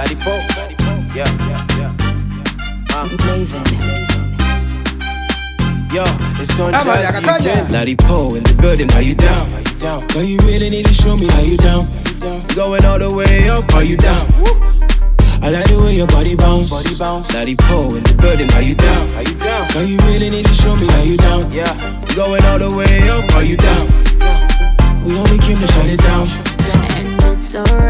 Ladipo. Yeah. Yo, it's Don Jazzy again. Ladipo in the building, how you down? Girl, you really need to show me how you down. Going all the way up, are you down? I like the way your body bounce. Ladipo in the building, how you down? Girl, you really need to show me how you down. Yeah, going all the way up, are you down? We only came to shut it down. And it's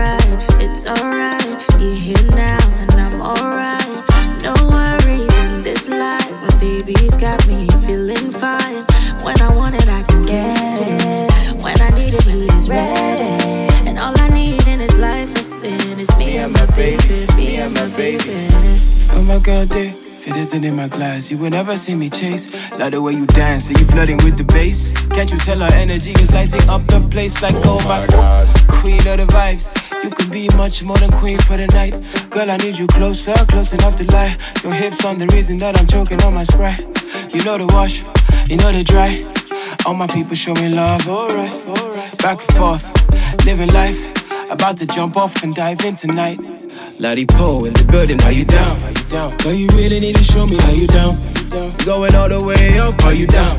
alright, you're here now and I'm alright. No worries in this life, but baby's got me feeling fine. When I want it, I can get it. When I need it, he is ready. And all I need in his life is sin. It's me and my baby, me and my baby. Oh my God, if it isn't in my glass, you would never see me chase. Like the way you dance, and you flirting with the bass. Can't you tell our energy is lighting up the place like oh my God, queen of the vibes. You could be much more than queen for the night. Girl, I need you closer, close enough to lie. Your hips on the reason that I'm choking on my Sprite. You know the wash, you know the dry. All my people showing love, alright. Back and forth, living life. About to jump off and dive in tonight. Ladipo in the building, how you down? Girl, you really need to show me how you down. Going all the way up, are you down?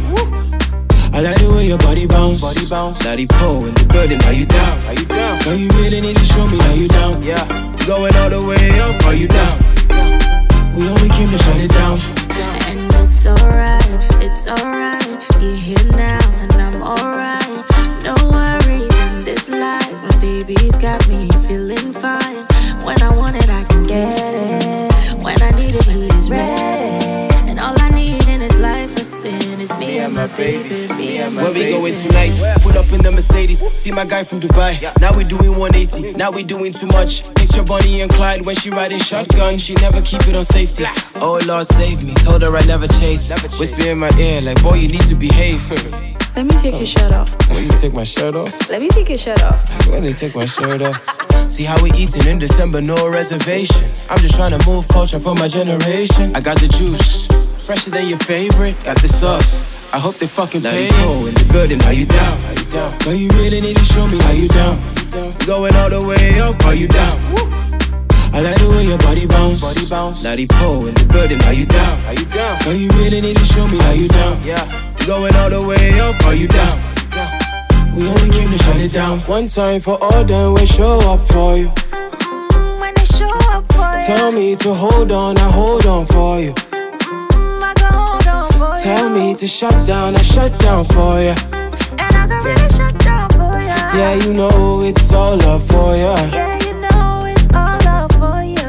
I like the way your body bounce. Ladipo in the building, how you down? Girl, you really need to show me how you down. Yeah, going all the way up, are you down? We only came to shut it down. And it's alright, you're here now and I'm alright. No worries in this life, but baby's got me feeling fine. When I want it, I can get it. When I need it, he is ready. And all I need in his life is sin. It's me and my baby, me and my Where baby. we going tonight? Pull up in the Mercedes. See my guy from Dubai. Now we doing 180. Now we doing too much. Picture Bonnie and Clyde when she riding shotgun. She never keep it on safety. Oh Lord, save me. Told her I never chase. Whisper in my ear like, boy, you need to behave. Let me take your shirt off. Will you take my shirt off? Let me take your shirt off. Let me take my shirt off. See how we eating in December, no reservation. I'm just trying to move culture for my generation. I got the juice, fresher than your favorite. Got the sauce, I hope they fucking pay. In the building, how you down? Girl, you really need to show me how you down. Going all the way up, are you down? I like the way your body bounce. Ladipo in the building, how you down? Girl, you really need to show me how you down. Yeah, going all the way up, are you down? We only came to shut it down. One time for all, then we show up for you. When they show up for you, Tell me to hold on, I hold on for you. I can hold on for you. Tell me to shut down, I shut down for you. And I can really shut down for you. Yeah, you know it's all love for you. Yeah, you know it's all love for you.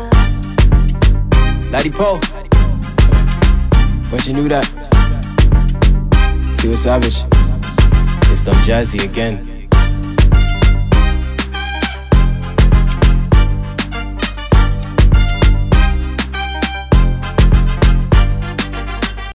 Ladipo, but you knew that. See what's savage? It's Don Jazzy again.